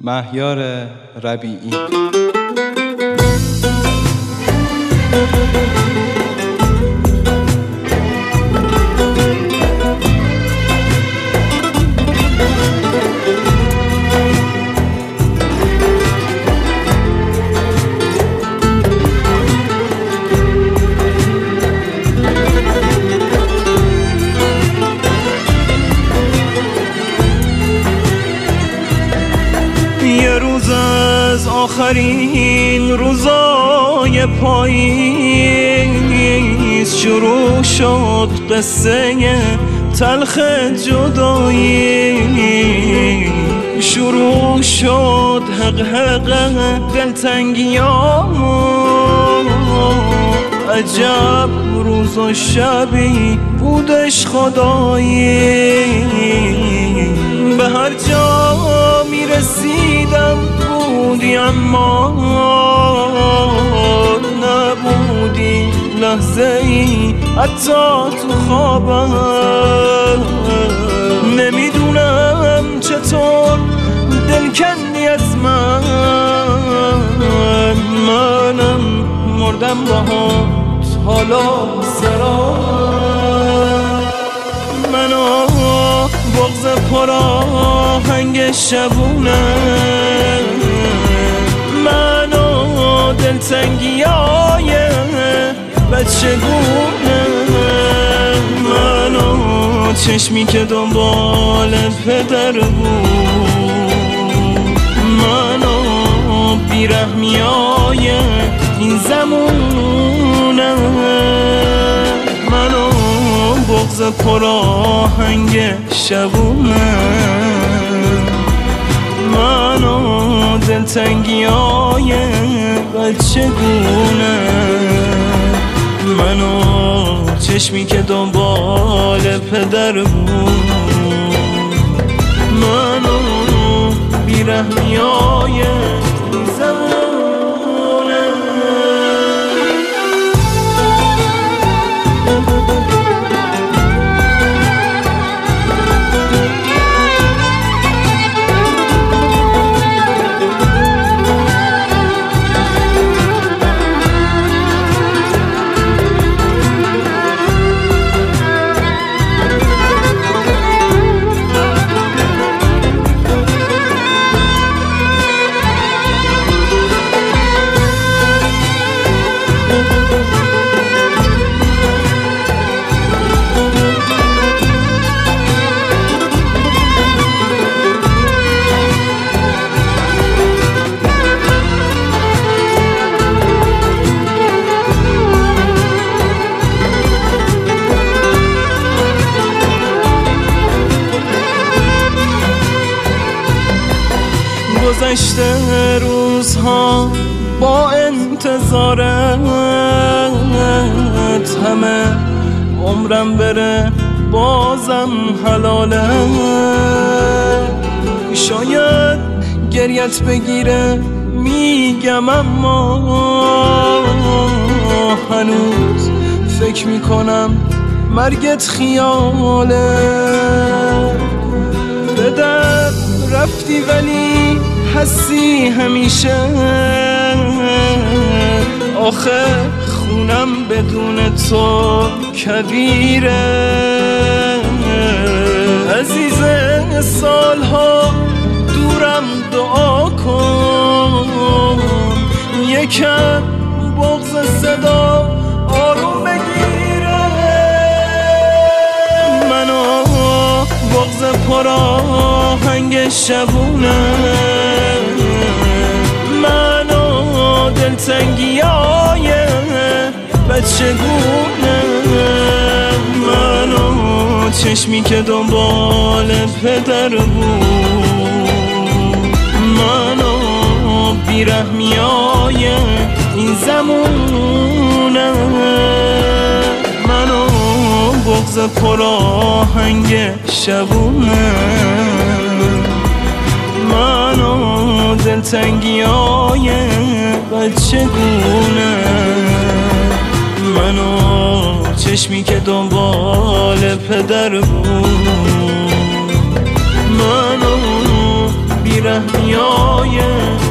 مهیار ربیعی. یه روز از آخرین روزای پاییز شروع شد قصه تلخ جدایی، شروع شد حق دلتنگیام. عجب روز و شبی بودش خدایی، به هر جا میرسیدم بودی اما نبودی لحظه ای حتی تو خوابم. نمیدونم چطور دل کندی از منم مردم باهات حالا سرا. منو بغض پراهنگ شبونه، منو دلتنگیای بچگونه، منو چشمی که دنبال پدر بود، منو بیرحمیای این زمونه، منو بغض پراهنگ شبونه، منو دلتنگیای بچگونه، منو چشمی که دنبال پدر بود، منو بیرحمیای زمونه. گذشته روزها با انتظارت، همه عمرم بره بازم حلاله. شاید گریت بگیره میگم اما هنوز فکر میکنم مرگت خیاله. به در رفتی ولی هستی همیشه، آخه خونم بدون تو کبیره. عزیز سالها دورم دعا کن، یکم بغض صدا آروم بگیره. منو بغض پراهنگ شبونه، منو دلتنگیای بچگونه، منو چشمی که دنبال پدر بود، منو بیرحمیای این زمونه، منو بغض پراهنگ شبونه، منو دلتنگیای بچگونه، منو چشمی که دنبال پدر بود، منو بیرحمیای ته میایه